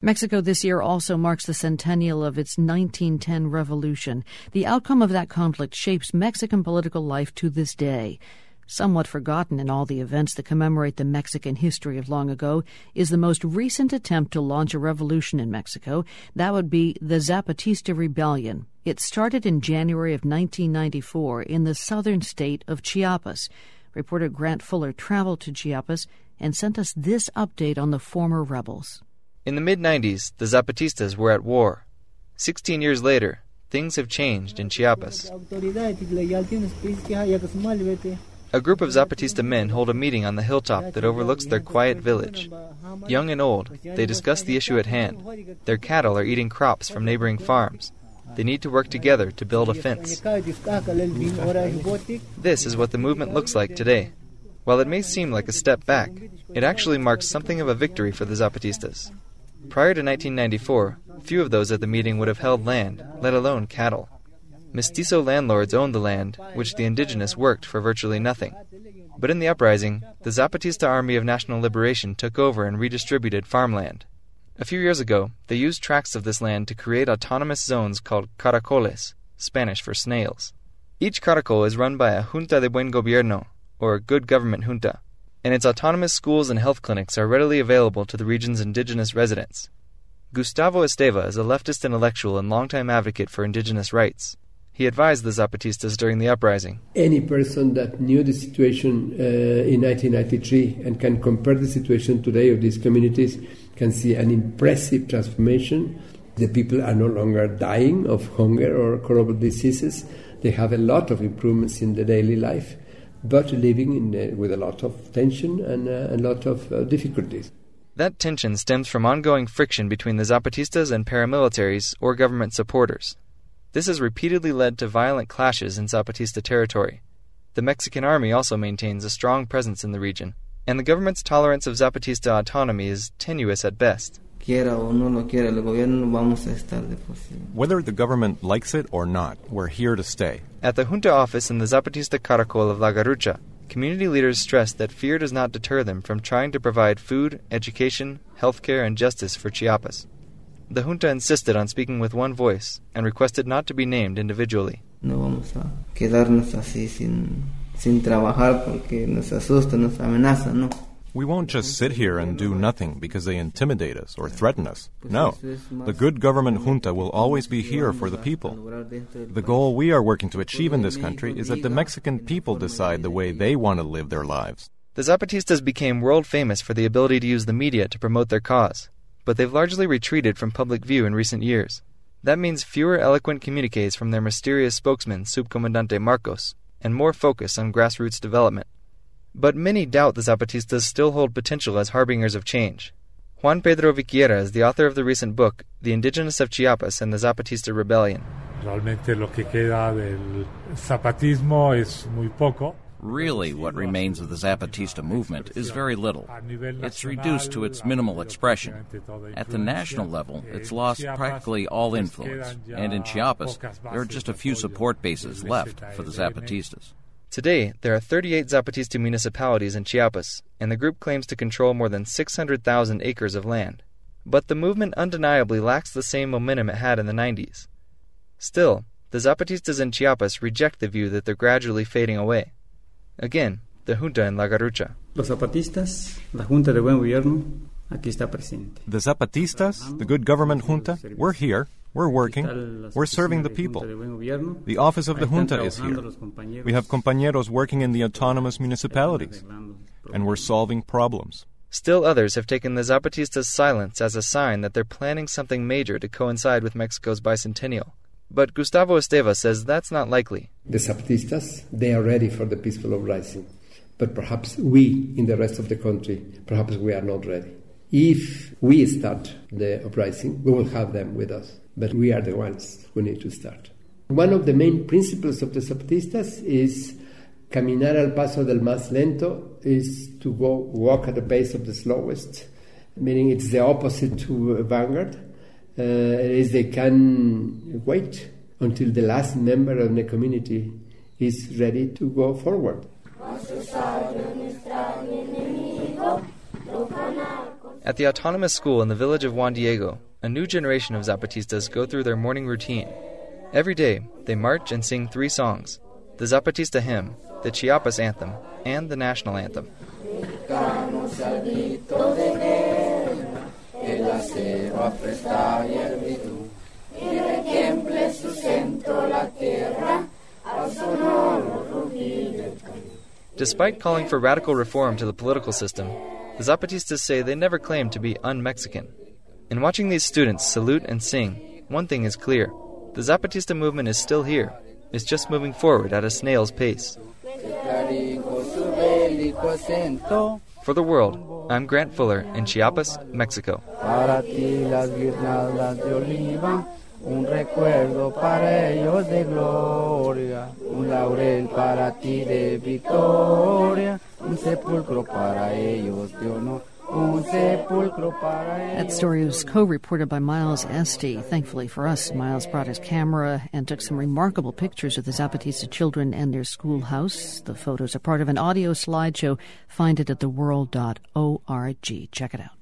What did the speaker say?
Mexico this year also marks the centennial of its 1910 revolution. The outcome of that conflict shapes Mexican political life to this day. Somewhat forgotten in all the events that commemorate the Mexican history of long ago is the most recent attempt to launch a revolution in Mexico. That would be the Zapatista Rebellion. It started in January of 1994 in the southern state of Chiapas. Reporter Grant Fuller traveled to Chiapas and sent us this update on the former rebels. In the mid-90s, the Zapatistas were at war. 16 years later, things have changed in Chiapas. A group of Zapatista men hold a meeting on the hilltop that overlooks their quiet village. Young and old, they discuss the issue at hand. Their cattle are eating crops from neighboring farms. They need to work together to build a fence. This is what the movement looks like today. While it may seem like a step back, it actually marks something of a victory for the Zapatistas. Prior to 1994, few of those at the meeting would have held land, let alone cattle. Mestizo landlords owned the land, which the indigenous worked for virtually nothing. But in the uprising, the Zapatista Army of National Liberation took over and redistributed farmland. A few years ago, they used tracts of this land to create autonomous zones called caracoles, Spanish for snails. Each caracol is run by a Junta de Buen Gobierno, or Good Government Junta, and its autonomous schools and health clinics are readily available to the region's indigenous residents. Gustavo Esteva is a leftist intellectual and longtime advocate for indigenous rights. He advised the Zapatistas during the uprising. Any person that knew the situation in 1993 and can compare the situation today of these communities can see an impressive transformation. The people are no longer dying of hunger or horrible diseases. They have a lot of improvements in their daily life, but living with a lot of tension and a lot of difficulties. That tension stems from ongoing friction between the Zapatistas and paramilitaries or government supporters. This has repeatedly led to violent clashes in Zapatista territory. The Mexican army also maintains a strong presence in the region, and the government's tolerance of Zapatista autonomy is tenuous at best. Whether the government likes it or not, we're here to stay. At the Junta office in the Zapatista Caracol of La Garrucha, community leaders stress that fear does not deter them from trying to provide food, education, healthcare, and justice for Chiapas. The Junta insisted on speaking with one voice and requested not to be named individually. We won't just sit here and do nothing because they intimidate us or threaten us. No, the Good Government Junta will always be here for the people. The goal we are working to achieve in this country is that the Mexican people decide the way they want to live their lives. The Zapatistas became world famous for the ability to use the media to promote their cause, but they've largely retreated from public view in recent years. That means fewer eloquent communiques from their mysterious spokesman, Subcomandante Marcos, and more focus on grassroots development. But many doubt the Zapatistas still hold potential as harbingers of change. Juan Pedro Viquiera is the author of the recent book, The Indigenous of Chiapas and the Zapatista Rebellion. Really, what remains of the Zapatista movement is very little. It's reduced to its minimal expression. At the national level, it's lost practically all influence, and in Chiapas, there are just a few support bases left for the Zapatistas. Today, there are 38 Zapatista municipalities in Chiapas, and the group claims to control more than 600,000 acres of land. But the movement undeniably lacks the same momentum it had in the 90s. Still, the Zapatistas in Chiapas reject the view that they're gradually fading away. Again, the Junta in La Garrucha. Los Zapatistas, la Junta de Buen Gobierno, aquí está presente. The Zapatistas, the Good Government Junta, we're here, we're working, we're serving the people. The office of the Junta is here. We have compañeros working in the autonomous municipalities, and we're solving problems. Still others have taken the Zapatistas' silence as a sign that they're planning something major to coincide with Mexico's bicentennial. But Gustavo Esteva says that's not likely. The Zapatistas, they are ready for the peaceful uprising. But perhaps we, in the rest of the country, perhaps we are not ready. If we start the uprising, we will have them with us. But we are the ones who need to start. One of the main principles of the Zapatistas is caminar al paso del más lento, is to walk at the pace of the slowest, meaning it's the opposite to vanguard. Is they can wait until the last member of the community is ready to go forward. At the autonomous school in the village of Juan Diego, a new generation of Zapatistas go through their morning routine. Every day, they march and sing 3 songs: the Zapatista hymn, the Chiapas anthem, and the national anthem. Despite calling for radical reform to the political system, the Zapatistas say they never claimed to be un-Mexican. In watching these students salute and sing, one thing is clear: the Zapatista movement is still here. It's just moving forward at a snail's pace. For the World, I'm Grant Fuller in Chiapas, Mexico. Un recuerdo para ellos de gloria, un laurel para ti de victoria, un sepulcro para ellos de honor, un sepulcro para ellos. That story was co-reported by Miles Estey. Thankfully for us, Miles brought his camera and took some remarkable pictures of the Zapatista children and their schoolhouse. The photos are part of an audio slideshow. Find it at theworld.org. Check it out.